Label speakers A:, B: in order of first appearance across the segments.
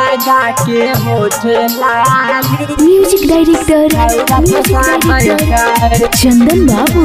A: लगा के होठ लाली।
B: म्यूजिक डायरेक्टर चंदन बाबू।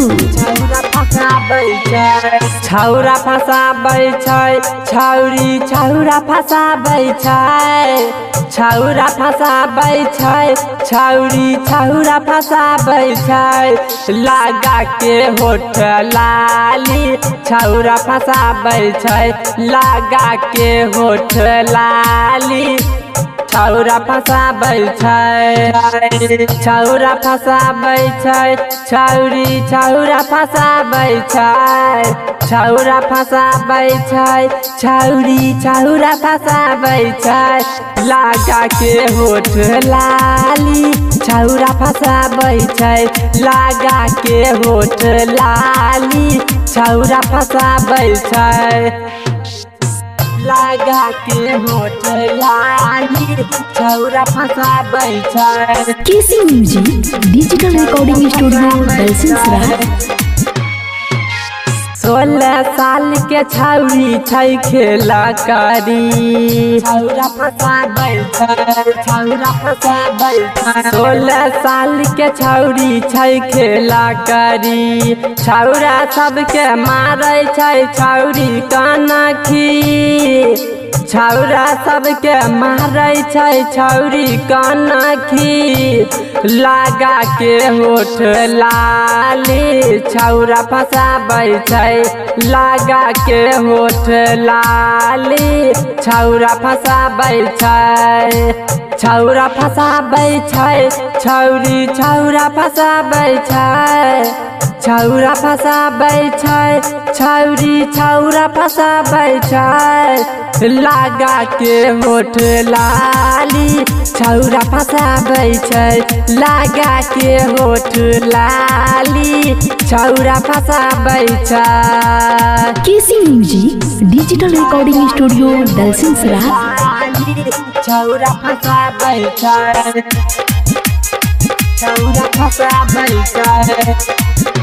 A: छौरा फसाबै छै छौरी छौरा फसाबै छै। छौरा फसाबै छै छौरी छौरा फसाबै छै लगा के होठ लाली। छौरा फसाबै छै लगा के होठ लाली। छौरा फसाबै छै छौरा फसाबै छै छौरी छौरा फसाबै छै। छौरा फसाबै छै छौरी छौरा फसाबै छै लगा के होठ लाली। छौरा फसाबै छै लगा के होठ लाली। छौरा फसाबै छै लगा के होठ लाली। छौरा फसाबै छै।
B: KC music digital recording studio Dalsinghsarai.
A: 16 साल के छौरी छै खेला करी। छौरा फसाबै छै छौरा फसाबै छै। 16 साल के छौरी छै खेला करी। छौरा सबके मारै छै छौरी कनखी। छौरा सबके मारै छै छौरी कनखी लगा के होठ लाली। छौरा फसाबै छै लगा के होठ लाली। छौरा फसाबै छै छौरा फसाबै छै छौरी छौरा फसाबै छै। छौरा फसाबै छै छौरी छौरा फसाबै छै लगा के होठ लाली। छौरा फसाबै छै लगा के होठ लाली। छौरा फसाबै छै।
B: KC music digital recording studio Dalsinghsarai.
A: छौरा फसाबै छै छौरा फसाबै छै।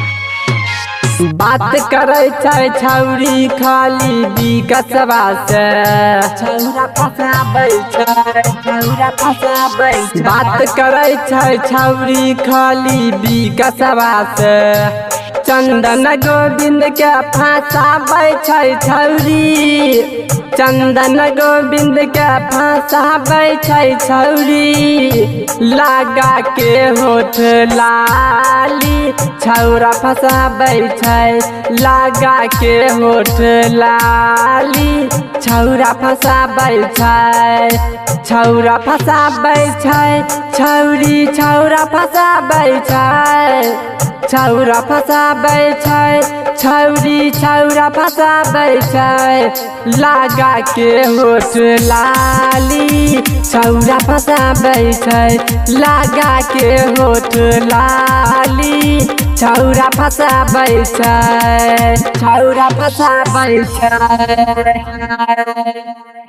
A: बात करे छै छौरी खाली विकसवा से। छौरा फसाबै छै छौरा फसाबै छै। बात करे छै छौरी खाली विकसवा से। चंदन गोविंद के फसाबै छै छौरी। चंदन गोविंद के फसाबै छै छौरी लगा के होठ लाली। छौरा फसाबै छै लगा के होठ लाली। छौरा फसाबै छै छौरा फसाबै छै छौरी छौरा फसाबै छै। छौरा फसाबै छै छौरी छौरा फसाबै छै लगा के होठ लाली। छौरा फसाबै छै लगा के होठ लाली। छौरा फसाबै छै छौरा फसाबै छै।